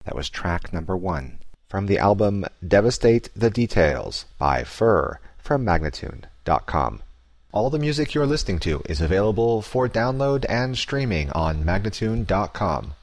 That was track number 1 from the album Devastate the Details by Fur from Magnatune.com. All the music you're listening to is available for download and streaming on Magnatune.com.